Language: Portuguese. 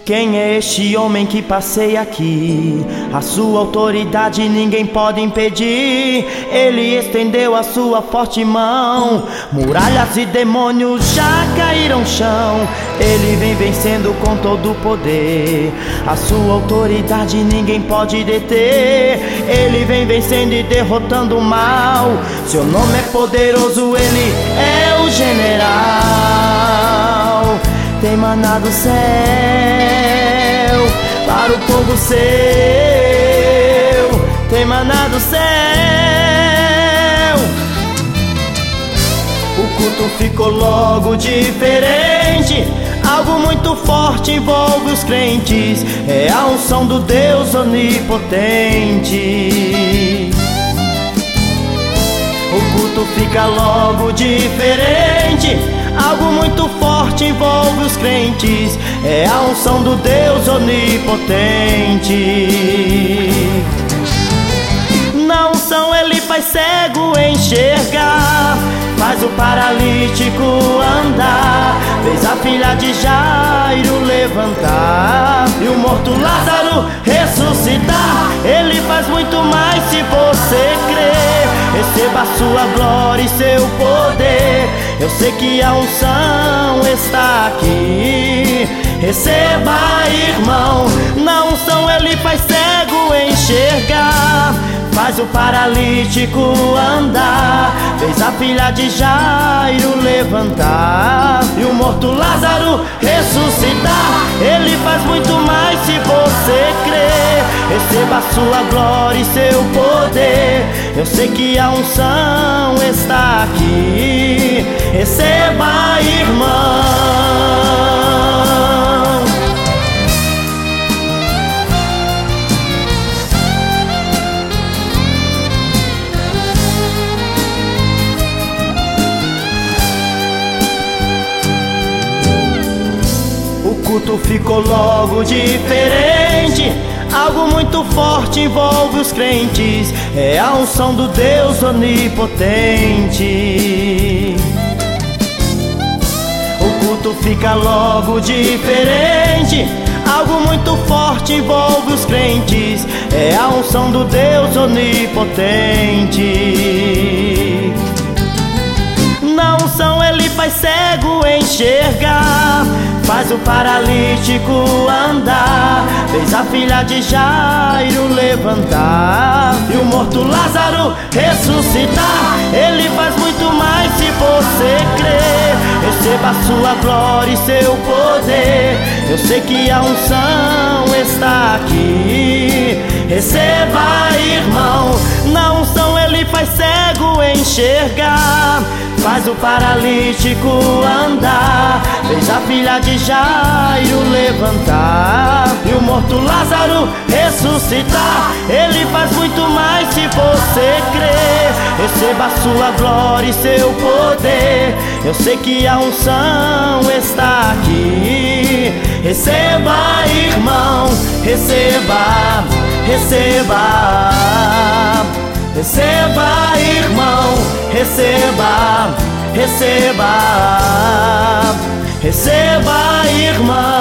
Quem é este homem que passeia aqui? A sua autoridade ninguém pode impedir. Ele estendeu a sua forte mão, muralhas e demônios já caíram chão. Ele vem vencendo com todo o poder. A sua autoridade ninguém pode deter. Ele vem vencendo e derrotando o mal. Seu nome é poderoso, ele é o general. Tem maná do céu para o povo seu. Tem maná do céu. O culto ficou logo diferente. Algo muito forte envolve os crentes. É a unção do Deus onipotente. O culto fica logo diferente. Algo muito forte envolve os crentes. É a unção do Deus onipotente. Na unção ele faz cego enxergar, faz o paralítico andar, fez a filha de Jairo levantar e o morto Lázaro ressuscitar. Ele faz muito mais se você crer. Receba a sua glória e seu poder. Eu sei que a unção está aqui. Receba, irmão. Na unção ele faz cego enxergar, faz o paralítico andar, fez a filha de Jairo levantar e o morto Lázaro ressuscitar. Ele faz muito mais se você crer. Receba a sua glória e seu poder. Eu sei que a unção está aqui. Receba, irmão. O culto ficou logo diferente. Algo muito forte envolve os crentes. É a unção do Deus onipotente. O culto fica logo diferente. Algo muito forte envolve os crentes. É a unção do Deus onipotente. Na unção ele faz cego enxergar, faz o paralítico andar, fez a filha de Jairo levantar e o morto Lázaro ressuscitar. Ele faz muito mais se você crer. Receba a sua glória e seu poder. Eu sei que a unção está aqui. Receba, irmão. Na unção ele faz cego enxergar, faz o paralítico andar, fez a filha de Jairo levantar e o morto Lázaro ressuscitar. Ele faz muito mais se você crer. Receba a sua glória e seu poder. Eu sei que a unção está aqui. Receba, irmão. Receba, receba. Receba, irmão, receba, receba, receba, irmão.